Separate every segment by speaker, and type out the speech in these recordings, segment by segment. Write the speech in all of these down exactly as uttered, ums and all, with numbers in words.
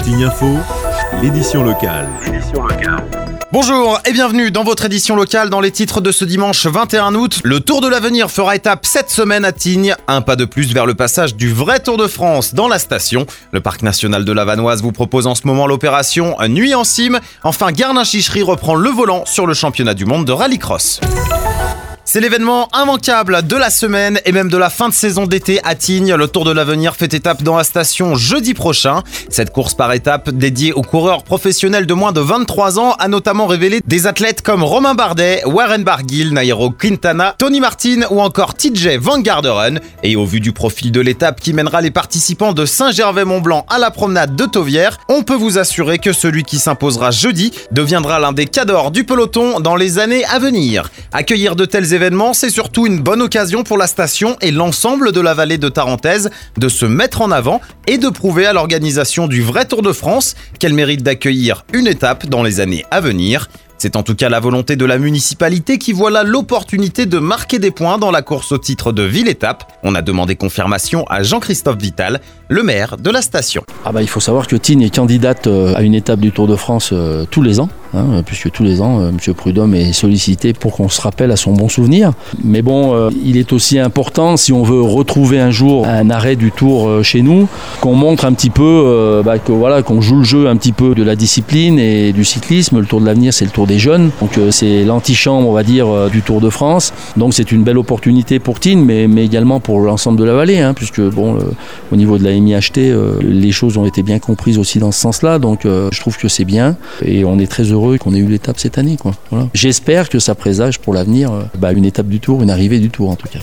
Speaker 1: Tignes Info, l'édition locale.
Speaker 2: Bonjour et bienvenue dans votre édition locale. Dans les titres de ce dimanche vingt et un août, le Tour de l'Avenir fera étape cette semaine à Tignes. Un pas de plus vers le passage du vrai Tour de France dans la station. Le Parc national de la Vanoise vous propose en ce moment l'opération Nuit en cime. Enfin, Garnin-Chichery reprend le volant sur le championnat du monde de rallycross. C'est l'événement immanquable de la semaine et même de la fin de saison d'été à Tignes. Le Tour de l'Avenir fait étape dans la station jeudi prochain. Cette course par étape dédiée aux coureurs professionnels de moins de vingt-trois ans a notamment révélé des athlètes comme Romain Bardet, Warren Barguil, Nairo Quintana, Tony Martin ou encore T J Van Garderen. Et au vu du profil de l'étape qui mènera les participants de Saint-Gervais-Mont-Blanc à la promenade de Tauvière, on peut vous assurer que celui qui s'imposera jeudi deviendra l'un des cadors du peloton dans les années à venir. Accueillir de tels événements, c'est surtout une bonne occasion pour la station et l'ensemble de la vallée de Tarentaise de se mettre en avant et de prouver à l'organisation du vrai Tour de France qu'elle mérite d'accueillir une étape dans les années à venir. C'est en tout cas la volonté de la municipalité qui voit là l'opportunité de marquer des points dans la course au titre de ville-étape. On a demandé confirmation à Jean-Christophe Vital, le maire de la station.
Speaker 3: Ah bah, il faut savoir que Tignes est candidate à une étape du Tour de France euh, tous les ans, hein, puisque tous les ans, euh, M. Prudhomme est sollicité pour qu'on se rappelle à son bon souvenir. Mais bon, euh, il est aussi important, si on veut retrouver un jour un arrêt du Tour euh, chez nous, qu'on montre un petit peu, euh, bah, que, voilà, qu'on joue le jeu un petit peu de la discipline et du cyclisme. Le Tour de l'Avenir, c'est le Tour des jeunes, donc euh, c'est l'antichambre, on va dire, euh, du Tour de France. Donc c'est une belle opportunité pour Tignes, mais, mais également pour l'ensemble de la vallée, hein, puisque bon, euh, au niveau de la M I H T, euh, les choses ont été bien comprises aussi dans ce sens-là, donc euh, je trouve que c'est bien et on est très heureux qu'on ait eu l'étape cette année, quoi. Voilà. J'espère que ça présage pour l'avenir euh, bah, une étape du Tour, une arrivée du Tour en tout cas.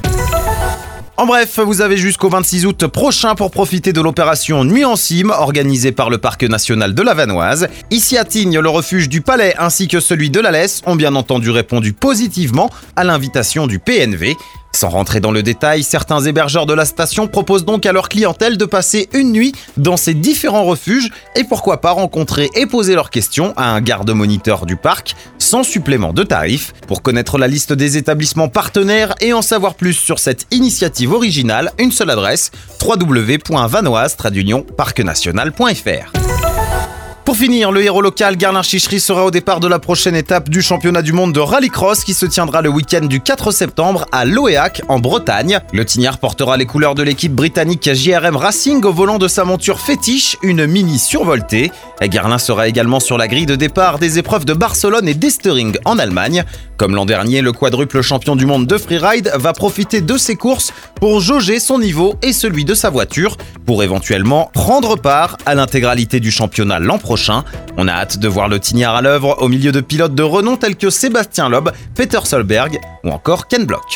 Speaker 2: En bref, vous avez jusqu'au vingt-six août prochain pour profiter de l'opération Nuit en cime organisée par le Parc national de la Vanoise. Ici à Tignes, le refuge du Palais ainsi que celui de la Lesse ont bien entendu répondu positivement à l'invitation du P N V. Sans rentrer dans le détail, certains hébergeurs de la station proposent donc à leur clientèle de passer une nuit dans ces différents refuges et pourquoi pas rencontrer et poser leurs questions à un garde-moniteur du parc sans supplément de tarif. Pour connaître la liste des établissements partenaires et en savoir plus sur cette initiative originale, une seule adresse, w w w point vanoise tiret parc national point f r. Pour finir, le héros local Garnin-Chichery sera au départ de la prochaine étape du championnat du monde de rallycross qui se tiendra le week-end du quatre septembre à Loéac en Bretagne. Le Tignard portera les couleurs de l'équipe britannique J R M Racing au volant de sa monture fétiche, une Mini survoltée. Garnin sera également sur la grille de départ des épreuves de Barcelone et d'Estering en Allemagne. Comme l'an dernier, le quadruple champion du monde de freeride va profiter de ses courses pour jauger son niveau et celui de sa voiture pour éventuellement prendre part à l'intégralité du championnat l'an prochain. On a hâte de voir le Tignard à l'œuvre au milieu de pilotes de renom tels que Sébastien Loeb, Peter Solberg ou encore Ken Block.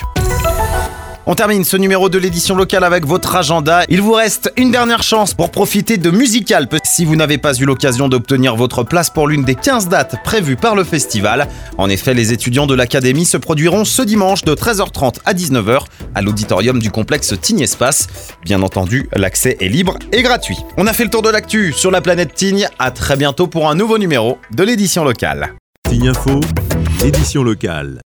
Speaker 2: On termine ce numéro de l'édition locale avec votre agenda. Il vous reste une dernière chance pour profiter de Musicalp si vous n'avez pas eu l'occasion d'obtenir votre place pour l'une des quinze dates prévues par le festival. En effet, les étudiants de l'académie se produiront ce dimanche de treize heures trente à dix-neuf heures à l'auditorium du complexe Tignes Espace. Bien entendu, l'accès est libre et gratuit. On a fait le tour de l'actu sur la planète Tignes. À très bientôt pour un nouveau numéro de l'édition locale.
Speaker 1: Tignes Info, l'édition locale.